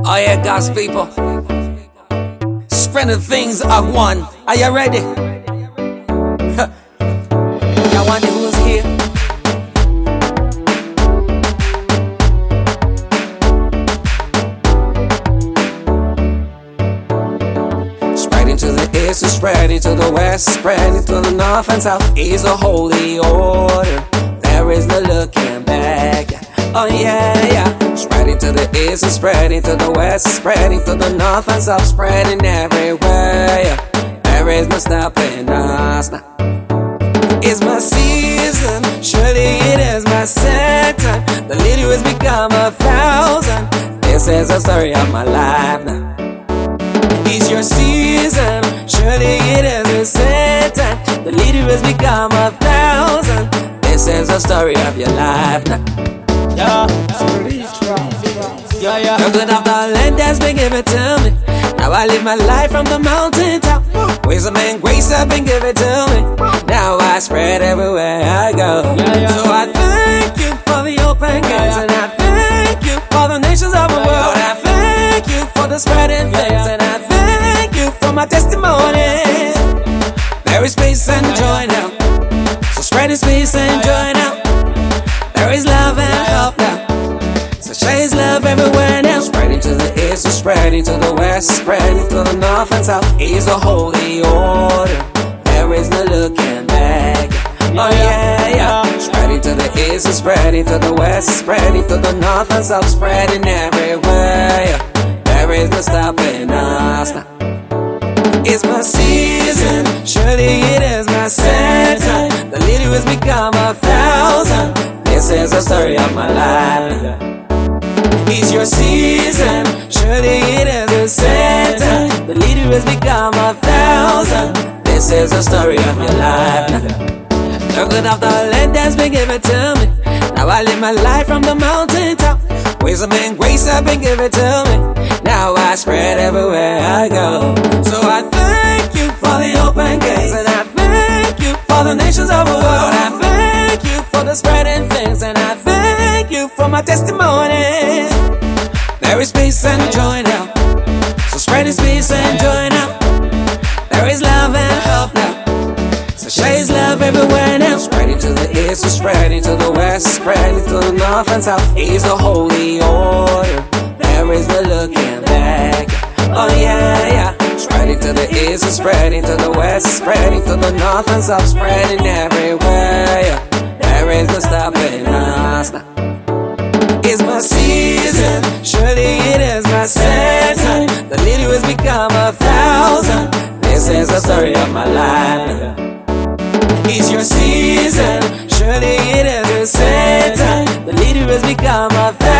Oh yeah, God's people, spreading things of one. Are you ready? Y'all wonder who's here? Spreading to the east, spreading to the west, spreading to the north and south is a holy order. There is no looking back. Oh yeah, yeah. Spreading to the east and spreading to the west, spreading to the north and south, spreading everywhere. There is no stopping us now. It's my season, surely it is my set time. The little has become 1,000. This is the story of my life now. It's your season, surely it is a set time. The little has become 1,000. This is the story of your life now. Yeah. The good of the land has been given to me. Now I live my life from the mountain top. Wisdom and grace have been given to me. Now I spread everywhere I go. So I thank you for the open gates, and I thank you for the nations of the world. I thank you for the spreading things, and I thank you for my testimony. There is space and joy now, so spread His peace and joy now. There is love and help now, so share His love everywhere now. Spreading to the east, so spreading to the west, spreading to the north and south is a holy order. There is no looking back. Oh yeah. Spreading to the east, so spreading to the west, spreading to the north and south, spreading everywhere. There is no stopping us now. It's my season, surely it is my set time. The little has become 1,000. This is the story of my life. It's your season, surely it is a set time. The little has become 1,000. This is the story of your life. The good of the land has been given to me. Now I live my life from the mountain top. Wisdom and grace have been given to me. Now I spread everywhere I go. So I thank you for the open gates, and I thank you for the nations of the world. I thank you for the spreading things, and I thank you for my testimony. There is peace and joy now, so spread His peace and joy now. There is love and help now, so share His love everywhere now. Spreading to the east, so spreading to the west, spreading to the north and south is a holy order. There is no looking back. Oh yeah. Spreading to the east, so spreading to the west, spreading to the north and south, spreading everywhere. There is no stopping us now. It's my season, surely it is my set time. The little has become 1,000. This is the story of my life. It's your season, surely it is a set time. The little has become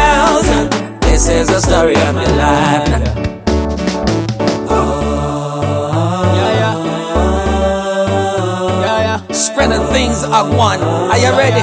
1,000. This is the story of my life. Spreading things of one. Are you ready?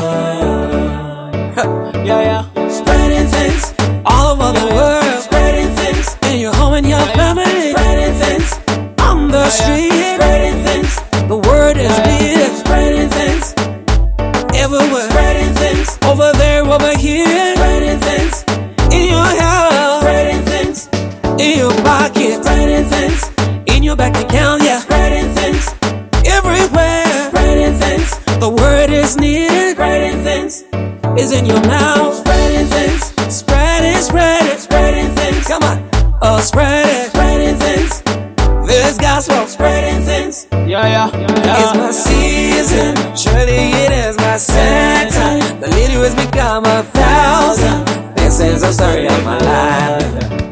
Spreading things all over the world. Spreading things in your home and your family. Spreading things on the street. Spreading things. The word is needed. Spreading things everywhere. Spreading things over there, over here. Spreading things in your house. Spreading things in your pocket. Spreading things in your bank account. Yeah. Spreading things everywhere. Spreading things. The word is needed. Spreading things is in your mouth. Spreading things. Spread it. Spreading things. Come on. Oh, spread it. Spreading things. This gospel. Spreading things. It's my season. Surely it is my set time. The little has become 1,000. This is the story of my life.